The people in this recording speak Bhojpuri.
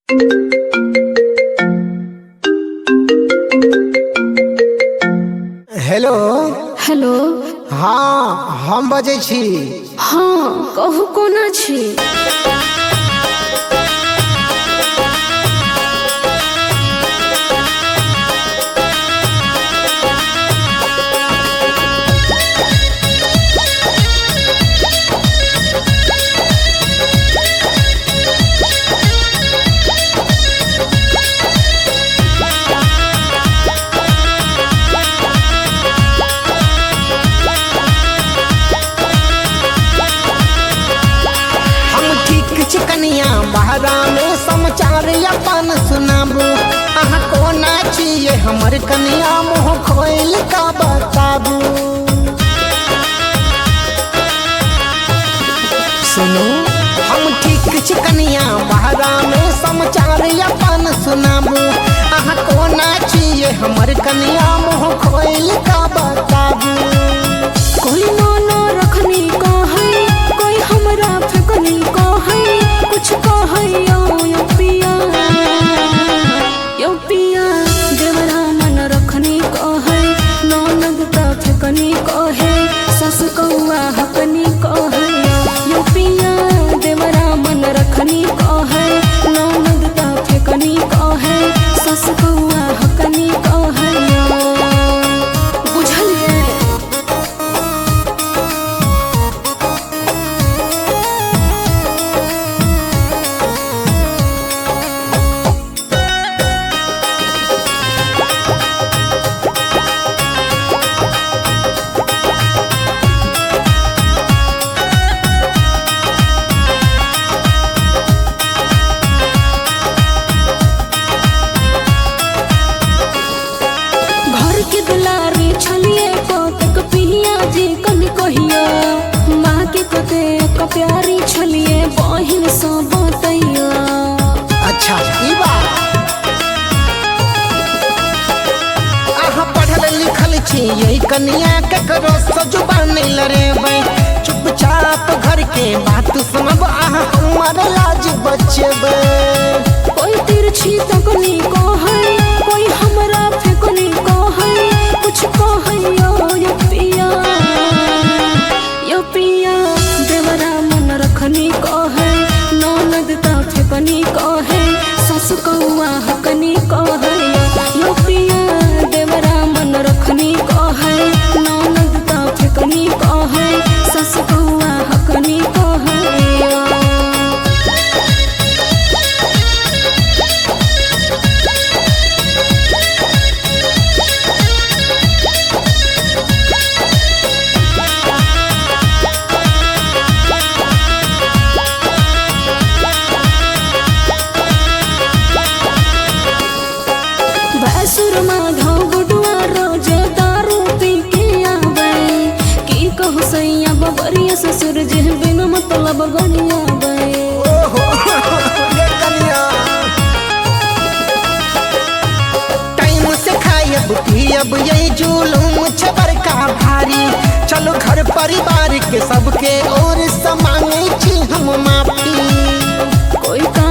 हेलो। हेलो। हाँ हम बजै छी। हाँ कहू कोना छी। चिकनिया बहरा में समाचार अपन सुनाबू। अहाँ कोना छिए हमर कनिया मुँह खोल का बताबू। सुनो हम ठीक चिकनिया बहरा में समाचार अपन सुनाबू। अहाँ कोना छिए हमर कनिया मुँह खोल का बताबू। कोई नाना रखनी का है, कोई हमरा फेकनी का है, कुछ कहे यो पिया देवरा मन रखनी का है, ननद का फेकनी का है, सस कौआ हकनी का है। यो पिया देवरा मन रखनी का है, ननद का फेकनी का है, सस कौआ हकनी का है। बुझलिए। दुलारी छलिए कोतक पिया जी कन कहिया, माँ के कते प्यारी छलिए बहिन सो बतैया। अच्छा ई बात। अहाँ पढ़ल लिखल छिए कनिया ककरो से जुबान नहीं लड़ेबै। चुपचाप घर के बात सुनब, अहाँ हमर लाज बचेबै। कोई तिरछी तकनी को है, कोई हमरा फेकनी को है, कुछ कहे यो पिया देवरा मन रखनी को है, ननद ता फेकनी को है, सस कौआ हकनी को है। यो पिया देवरा मन रखनी को है, ननद ता फेकनी को है, सस कौआ हकनी को है। भैंसुर माधव गुडुआ रोज दारू पी के आवे, की कहू सैया बबरिया ससुर जे बिन मतलब गनिया बे। टाइम से खायब पियब यही जुलूम छबर का भारी। चलो घर परिवार के सबके और समांगे छी हम माफी। कोई